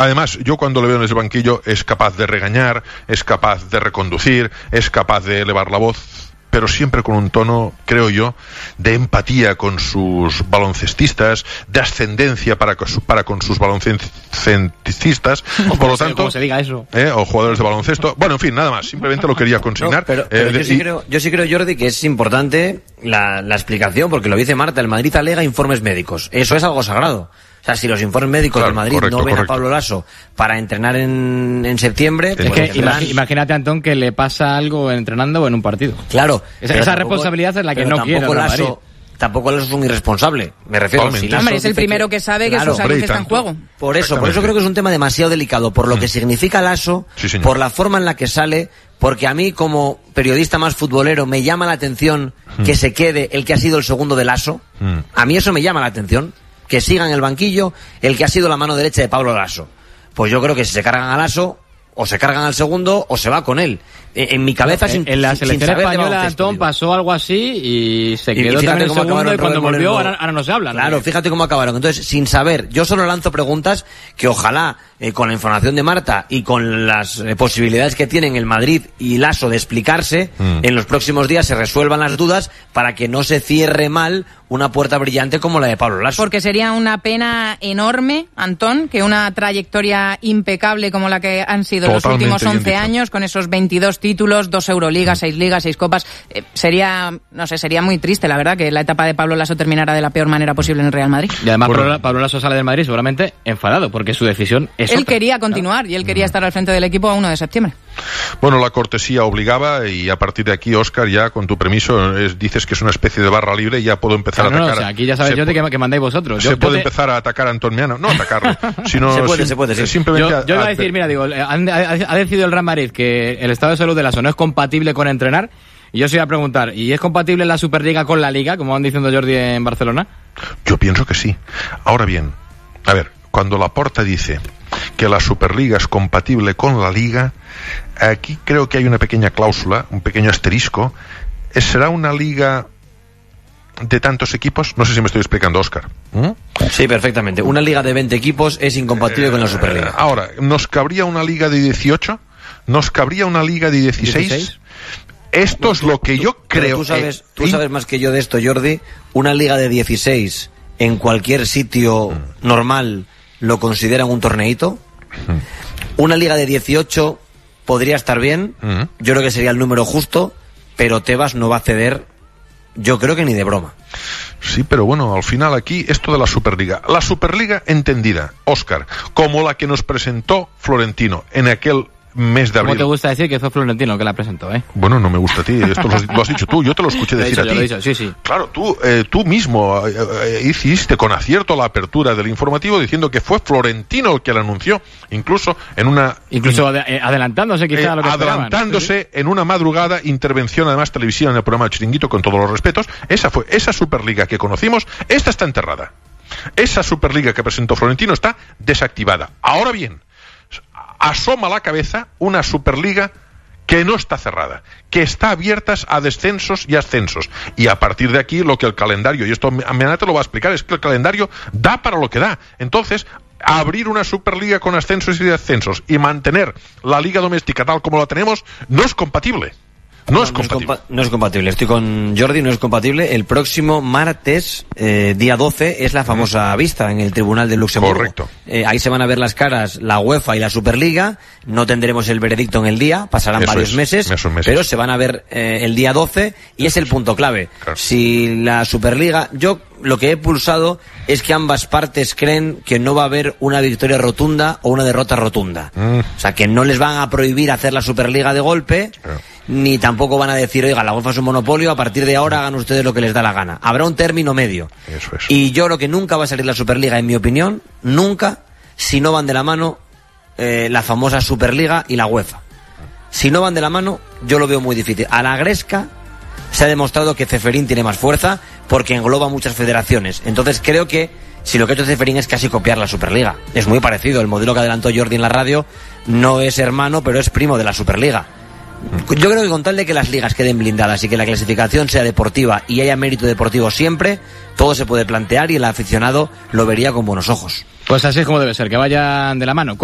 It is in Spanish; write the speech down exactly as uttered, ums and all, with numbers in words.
además, yo cuando le veo en ese banquillo es capaz de regañar, es capaz de reconducir, es capaz de elevar la voz, pero siempre con un tono, creo yo, de empatía con sus baloncestistas, de ascendencia para, para con sus baloncestistas, por lo tanto, como se diga eso. Eh, o jugadores de baloncesto. Bueno, en fin, nada más, simplemente lo quería consignar. No, pero, pero eh, yo, de, sí y... creo, yo sí creo, Jordi, que es importante la, la explicación, porque lo dice Marta, el Madrid alega informes médicos. Eso es algo sagrado. O sea, si los informes médicos claro, del Madrid correcto, no ven correcto. a Pablo Laso para entrenar en, en septiembre... Es pues que tendrán... imagi- imagínate, Antón, que le pasa algo entrenando o en un partido. Claro. Esa, esa tampoco, responsabilidad es la que no quiere tampoco Laso, tampoco Laso es un irresponsable. Me refiero si Laso Hombre, es el dice primero que, que sabe que claro, su salud está en juego. Por eso, por eso creo que es un tema demasiado delicado, por lo que significa Laso, sí, por la forma en la que sale, porque a mí como periodista más futbolero me llama la atención mm. que se quede el que ha sido el segundo de Laso. Mm. A mí eso me llama la atención. Que siga en el banquillo el que ha sido la mano derecha de Pablo Laso. Pues yo creo que si se cargan a Laso, o se cargan al segundo, o se va con él. En, en mi cabeza, no, sin En la sin, selección sin española, Antón, pasó algo así y se quedó y también el segundo, y cuando Robert volvió, Moreno, ahora, ahora no se habla. Claro, ¿no? fíjate cómo acabaron. Entonces, sin saber, yo solo lanzo preguntas que ojalá, eh, con la información de Marta y con las eh, posibilidades que tienen el Madrid y Laso de explicarse, mm. en los próximos días se resuelvan las dudas para que no se cierre mal una puerta brillante como la de Pablo Laso. Porque sería una pena enorme, Antón, que una trayectoria impecable como la que han sido Totalmente los últimos once años, con esos veintidós títulos, dos Euroligas, seis ligas, seis copas, eh, sería, no sé, sería muy triste, la verdad, que la etapa de Pablo Laso terminara de la peor manera posible en el Real Madrid. Y además bueno. Pablo, Pablo Laso sale del Madrid seguramente enfadado, porque su decisión es Él otra. quería continuar, y él quería estar al frente del equipo a uno de septiembre. Bueno, la cortesía obligaba, y a partir de aquí, Óscar, ya con tu permiso, es, dices que es una especie de barra libre y ya puedo empezar no, a atacar. No, o sea, aquí ya sabes yo de que, que mandáis vosotros. Se yo, puede yo te... empezar a atacar a Antón Miano, no atacarlo, sino se puede, sim- se puede, sí. simplemente... Yo, yo iba a a, decir, mira, digo, han, ha, ha decidido el Real Madrid que el estado de salud de Laso no es compatible con entrenar, y yo os iba a preguntar, ¿y es compatible la Superliga con la Liga, como van diciendo Jordi en Barcelona? Yo pienso que sí. Ahora bien, a ver, cuando Laporta dice que la Superliga es compatible con la Liga, aquí creo que hay una pequeña cláusula, un pequeño asterisco. ¿Será una liga de tantos equipos? No sé si me estoy explicando, Óscar. ¿Mm? Sí, perfectamente. Una liga de veinte equipos es incompatible eh, con la Superliga. Ahora, ¿nos cabría una liga de dieciocho? ¿Nos cabría una liga de dieciséis? ¿dieciséis? Esto bueno, es lo que tú, yo creo. Tú sabes, eh, tú sabes más que yo de esto, Jordi. Una liga de dieciséis en cualquier sitio mm. normal lo consideran un torneito. Mm. Una liga de dieciocho podría estar bien. Mm. Yo creo que sería el número justo, pero Tebas no va a ceder, yo creo que ni de broma. Sí, pero bueno, al final aquí esto de la Superliga. La Superliga entendida, Óscar, como la que nos presentó Florentino en aquel mes de abril. ¿Cómo te gusta decir que fue Florentino que la presentó, eh? Bueno, no me gusta a ti, esto lo has, lo has dicho tú, yo te lo escuché decir lo he dicho, a ti. Lo he dicho, sí, sí. Claro, tú, eh, tú mismo eh, eh, hiciste con acierto la apertura del informativo diciendo que fue Florentino el que la anunció, incluso en una... Incluso in, eh, adelantándose quizá eh, a lo que Adelantándose esperaban. en una madrugada, intervención además televisiva en el programa Chiringuito, con todos los respetos. Esa fue, esa Superliga que conocimos, esta está enterrada. Esa Superliga que presentó Florentino está desactivada. Ahora bien, asoma la cabeza una Superliga que no está cerrada, que está abierta a descensos y ascensos. Y a partir de aquí, lo que el calendario, y esto Menate te lo va a explicar, es que el calendario da para lo que da. Entonces, abrir una Superliga con ascensos y descensos y mantener la Liga Doméstica tal como la tenemos, no es compatible. No, no es compatible. No es, compa- no es compatible. Estoy con Jordi, no es compatible. El próximo martes, eh, día doce, es la famosa vista en el Tribunal de Luxemburgo. Correcto. Eh, ahí se van a ver las caras la UEFA y la Superliga. No tendremos el veredicto en el día, pasarán Eso varios es, meses, meses, pero se van a ver eh, el día doce y es el punto clave. Claro. Si la Superliga, yo lo que he pulsado es que ambas partes creen que no va a haber una victoria rotunda o una derrota rotunda. Mm. O sea, que no les van a prohibir hacer la Superliga de golpe. Claro. Ni tampoco van a decir, oiga, la UEFA es un monopolio, a partir de ahora hagan ustedes lo que les da la gana. Habrá un término medio. Eso es. Y yo creo que nunca va a salir la Superliga, en mi opinión, nunca, si no van de la mano eh, la famosa Superliga y la UEFA. Si no van de la mano, yo lo veo muy difícil. A la gresca se ha demostrado que Ceferín tiene más fuerza porque engloba muchas federaciones. Entonces creo que si lo que ha hecho Ceferín es casi copiar la Superliga. Es muy parecido. El modelo que adelantó Jordi en la radio no es hermano, pero es primo de la Superliga. Yo creo que con tal de que las ligas queden blindadas y que la clasificación sea deportiva y haya mérito deportivo siempre, todo se puede plantear y el aficionado lo vería con buenos ojos. Pues así es como debe ser, que vayan de la mano.